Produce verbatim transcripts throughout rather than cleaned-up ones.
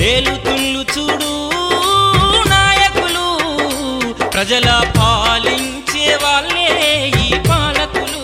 ఏలుతుళ్ళు చూడు నాయకులు, ప్రజల పాలించే వాళ్ళే ఈ పాలకులు.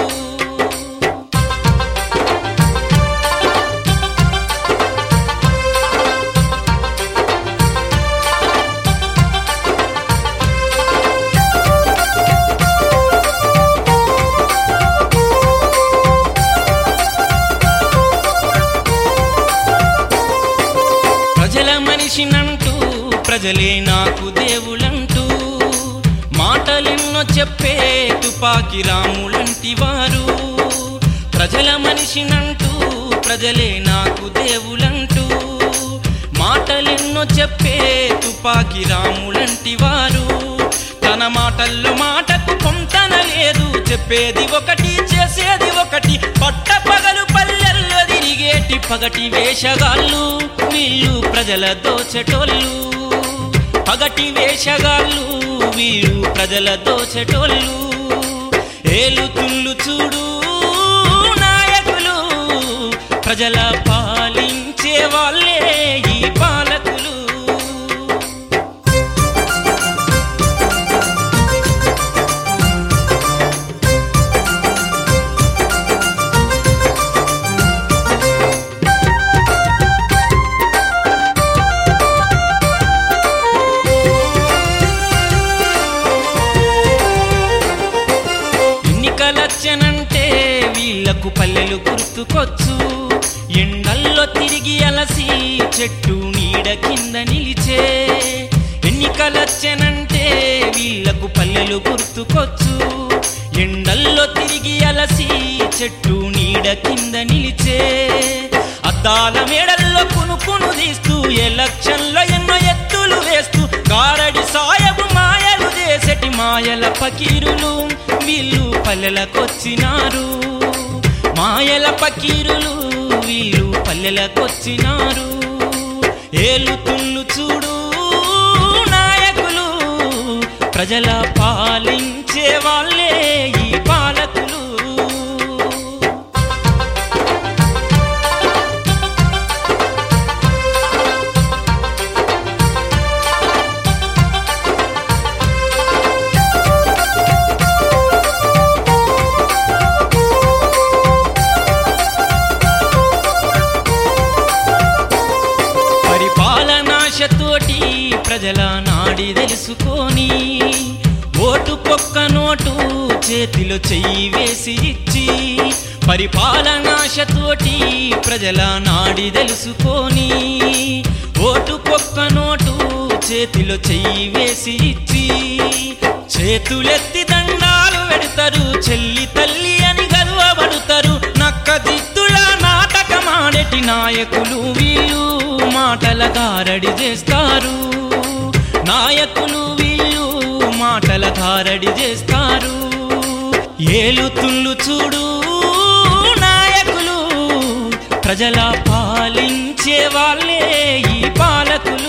ప్రజల మనిషినంటూ ప్రజలే నాకు దేవులంటూ మాటలెన్నో చెప్పే తుపాకి రాములంటి వారు. ప్రజల మనిషినంటూ ప్రజలే నాకు దేవులంటూ మాటలెన్నో చెప్పే తుపాకి రాములంటి వారు. తన మాటల్లో మాటకు పొంతన లేదు, చెప్పేది ఒకటి చేసేది ఒకటి. పట్ట పగలు పల్లెల్లో తిరిగేటి పగటి వేషగాళ్ళు వీళ్ళు, ప్రజల దోచెటోళ్ళు. పగటి వేషగాళ్ళు వీళ్ళు, ప్రజల దోచెటోళ్ళు. ఏలుతుళ్ళు చూడు నాయకులు, ప్రజల పాలించే వాళ్ళే ఈ పాలకులు. ఎన్నికలచ్చనంటే వీళ్లకు పల్లెలు గుర్తుకొచ్చు. ఎండల్లో తిరిగి అలసి చెట్టు నీడ కింద నిలిచే. ఎన్నికలచ్చనంటే వీళ్లకు పల్లెలు గుర్తుకొచ్చు. ఎండల్లో తిరిగి అలసి చెట్టు నీడ కింద నిలిచే. అద్దాల మేడల్లో కునుకును తీస్తూ ఎలక్షన్లో ఎన్నో ఎత్తులు వేస్తూ గారడి సాయబు మాయలు చేసేటి మాయల పకీరులు వీళ్ళు పల్లెలకొచ్చినారు. మాయల పకీరులు వీళ్ళు పల్లెలకొచ్చినారు. ఏలుతుళ్ళు చూడు నాయకులు, ప్రజల పాలించే వాళ్ళే ఈ పాలకులు. పరిపాలనాశతోటి ప్రజల నాడి తెలుసుకొని ఓటుకొక్క నోటు చేతిలో చెయ్యి వేసి ఇచ్చి. పరిపాలనాశతోటి ప్రజల నాడి తెలుసుకొని ఓటుకొక్క నోటు చేతిలో చెయ్యి వేసి ఇచ్చి. చేతులెత్తి దండాలు పెడతారు, చెల్లి తల్లి అని గర్వపడతారు. నక్క దిద్దుల నాటకమాడేటి నాయకులు వీళ్ళు, మాటల గారడి చేస్తారు. నాయకులు వీళ్ళు మాటల గారడి చేస్తారు. ఏలుతుళ్ళు చూడు నాయకులు, ప్రజల పాలించే వాళ్ళే ఈ పాలకులు.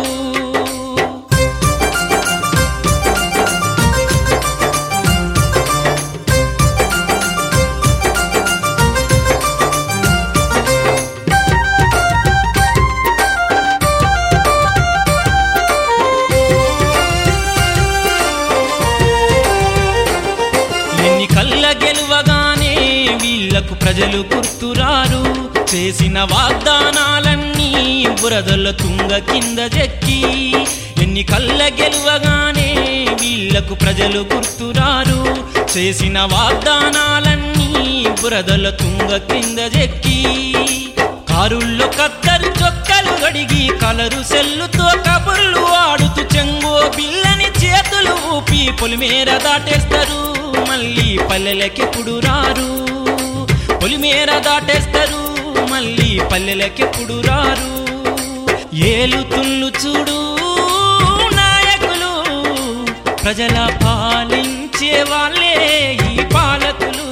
ఎన్నికల్ల గెలువగానే వీళ్లకు ప్రజలు గుర్తురారు. చేసిన వాగ్దానాలన్నీ బురదల తుంగ కింద చెక్కి. ఎన్నికల్ల గెలువగానే వీళ్లకు ప్రజలు గుర్తురారు. చేసిన వాగ్దానాలన్నీ బురదల తుంగ కింద చెక్కి. కారుల్లో కద్దరు చొక్కలు గడిగి కలరు సెల్లుతో కబుర్లు ఆడుతూ చెంగో పిల్లని చేతులు ఊపి పొలిమేర దాటేస్తారు. మళ్ళీ పల్లెలకెప్పుడు రారు, పొలిమేర దాటేస్తారు. మళ్ళీ పల్లెలకెప్పుడు రారు. ఏలుతుళ్ళు చూడు నాయకులు, ప్రజల పాలించే వాళ్ళే ఈ పాలకులు.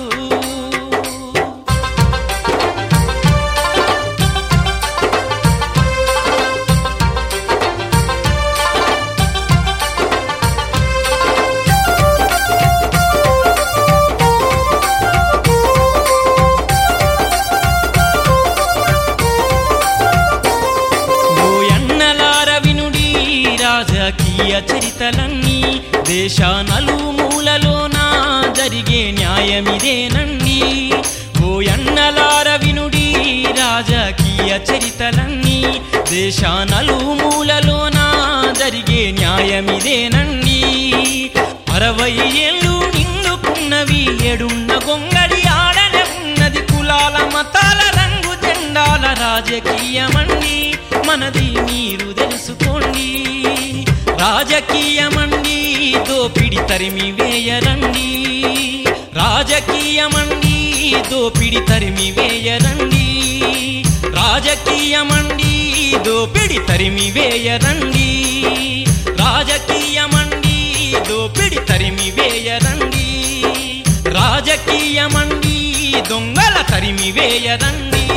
చరితలన్నీ దేశ నలుమూలలోనా జరిగే న్యాయమిదేనండి. ఓ అన్నలార వినుడి రాజకీయ చరితలన్నీ దేశ నలుమూలలోనా జరిగే న్యాయమిదేనండి. అరవై ఏళ్ళు నిండుకున్నవి ఎడున్న గొంగడి ఆడనే ఉన్నది. కులాల మతాల రంగు జెండాల రాజకీయమండి మనది మీరు తెలుసుకోండి. రాజకీయమండి దోపిడి తరిమి వేయరండి. రాజకీయమండి దోపిడి తరిమి వేయరండి. రాజకీయమండి దోపిడి తరిమి వేయరండి. రాజకీయమండి దోపిడి తరిమి వేయరండి. రాజకీయమండి దొంగల తరిమి వేయరండి.